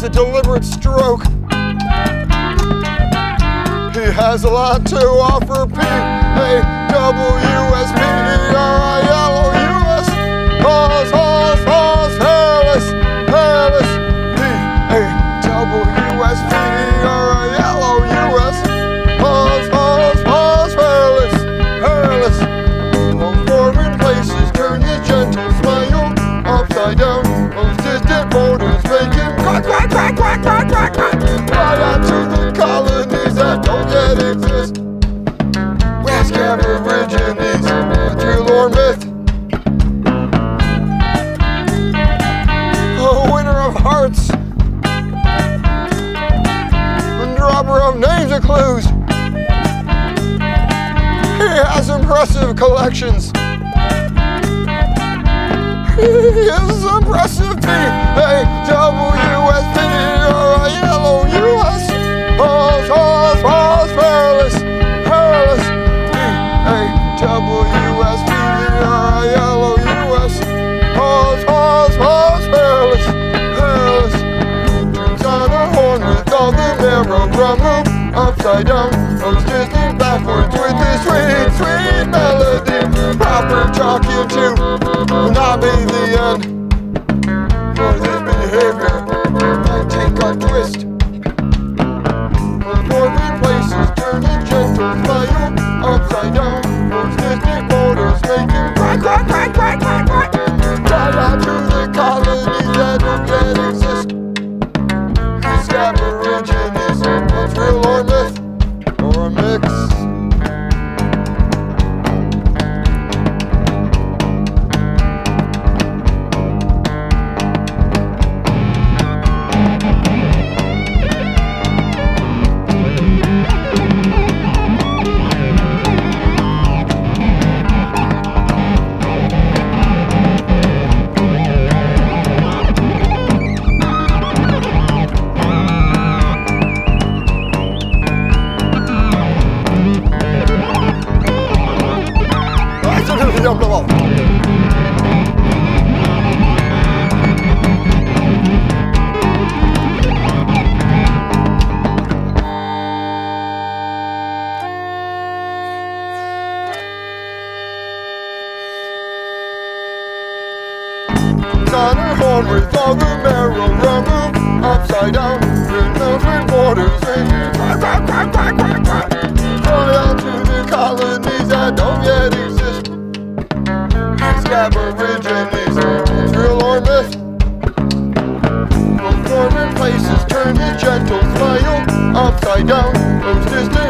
deliberate stroke. He has a lot to offer. P-A-W-S-P-E-R-I-L-O-U-S. Pause, pause, pause, hairless, hairless. P-A-W-S-P-E-R-I-L-O-U-S. Pause, pause, pause, hairless, hairless. Forming places, turn his gentle smile upside down. Those distant borders making quack, quack, quack, quack, quack, quack, quack. Right out to the colonies that don't yet exist. West Aborigines, real or myth. A winner of hearts, and dropper of names and clues. He has impressive collections. He is impressive. P-A-W-S-P-E-R-I-L-O-U-S. Pause, pause, pause, hairless, hairless. P-A-W-S-P-E-R-I-L-O-U-S. Pause, pause, pause, hairless, hairless. Turns on a horn with all the marrow rumble upside down. Goes distant backwards with his sweet, sweet melody. Proper talking to will not be the end. For this behavior might take a twist. Forming places, turning gentle smile upside down. Those distant borders making quack, quack, quack, quack, quack, quack. Right out to the colonies that don't yet exist. These Aborigines, what's real or myth, or a mix. On her horn with all the marrow rumble upside down. Green mountain borders making quack, quack, quack, quack, quack, quack. Fly out to the colonies that don't yet exist. These Aborigines, real or myth. Forming places, turn his gentle smile upside down. Those distant